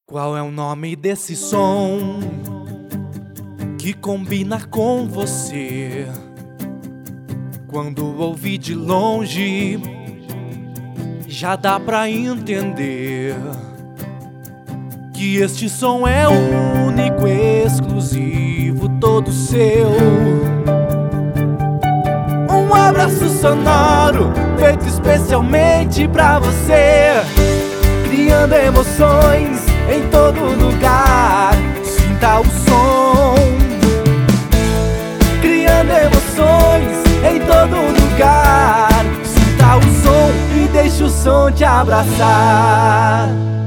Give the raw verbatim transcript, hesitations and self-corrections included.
Qual é o nome desse som que combina com você? Quando ouvi de longe, já dá pra entender que este som é único, exclusivo, todo seu. Um abraço sonoro feito especialmente pra você, criando emoções em todo lugar. Sinta o som, criando emoções em todo lugar. Sinta o som e deixe o som te abraçar.